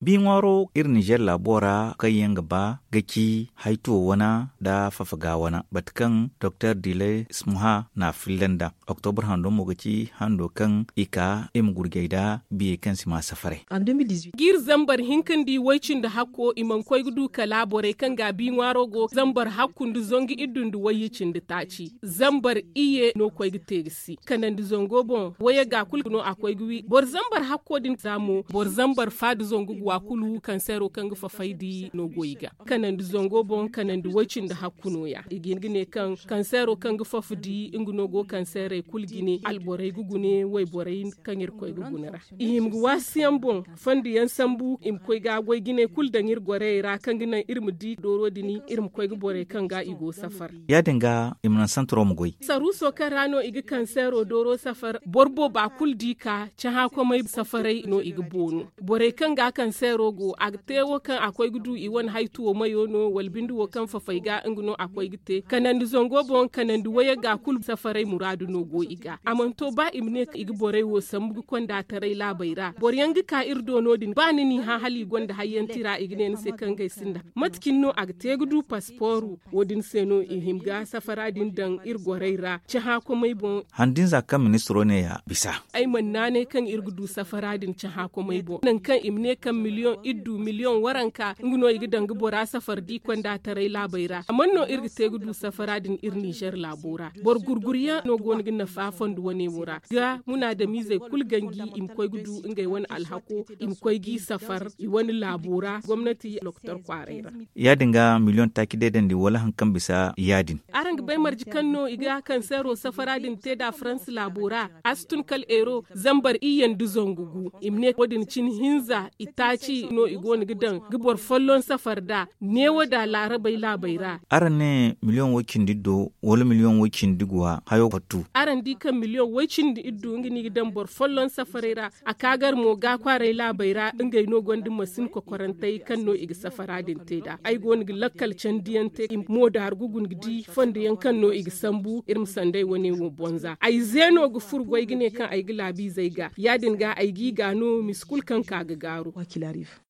bi ngwaro ir Niger labora kayen gaba gaki haito wana da fafaga wana batkan Dr. Dile Smuha na Finlanda Oktober hando mogaci hando kan ika gurgaida biye kan sima safare. En 2018 gir zambar hinkandi waicin da hakko iman koy gudu kalabore kan ga bi ngwaro go zambar hakkundu zongi idundu wayicin da taci zambar iye no koy gitesi kanan du zongo bon waya ga kulno akoy gwi bor zambar hakko din zamu bor zambar fadu zongo gwa kulu kan sero kan ga fafaidi no goyiga kanan du zongo bon kanan du waicin da hakkuno ya igingine kan sero kan ga fafudi inguno go kan sere kulgine alborai gugune way borai kan yir koy gugunara im wasiyan bon fandi yan sambu im koy ga goy gine kul da ngir gore ra kan gina irmu di doro dini irmu koy gu bore kan ga igo safar ya dinga imnan santro mu goy saruso karano igi kansero doro safar borbo ba kul di ka cha ha ko mai safarai no igi bonu bore kan ga kansero go agtewo kan akoy gudu i won haitu mayo no walbindu wo kan fafaiga ingno akoy gite kanan zongo bon kanan waya ga kul safarai muradu no go iga amanto ba imne igi bore wo sambu konda tarai labaira bor yangi ka irdo nodin ba ni ha hali gonda hayyantira ignen se kan gai sinda matkin no ag tegudu passportu wodin seno ihimga safaradin dan irgoreira ci ha ko mai bon handin zakka ministro ne ya bisa ai mannane kan irgudu safaradin ci ha ko mai bon nan kan imne kan miliyon waranka nguno igi dan gbora safar di konda tarai labaira amanno irgi tegudu safaradin ir Niger labora bor gurguriya no gon gina fafon du wone mura ga muna da mize kulgangi im koy gudu ingai wani alhako im koy gi safar i wani labora gwamnati Dr. Kwareira ya dinga miliyon taki deden di wala hankan bisa yadin arang bai marji kanno iga kan sero safaradin teda France labora astun kal ero zambar iyan du zongugu imne kodin cin hinza itaci no igoni gidan gibor follon safar da ne wada larabai labaira aran ne miliyon wakin diddo wala miliyon wakin digwa hayo fatu aran di kan miliyon wakin diddo ngini gidan bor follon safarera akagar mo ga kware labaira ingai no gondin masin ko korantai kan no igi safaradin teda ai gon gi lakkal candiyante mo dar gugun gidi fonde yan kan no igi sambu irim sandai woni wo bonza ai zeno gu furgoy gine kan ai gi labi zaiga yadin ga ai gi gano miskul kan ka ga garo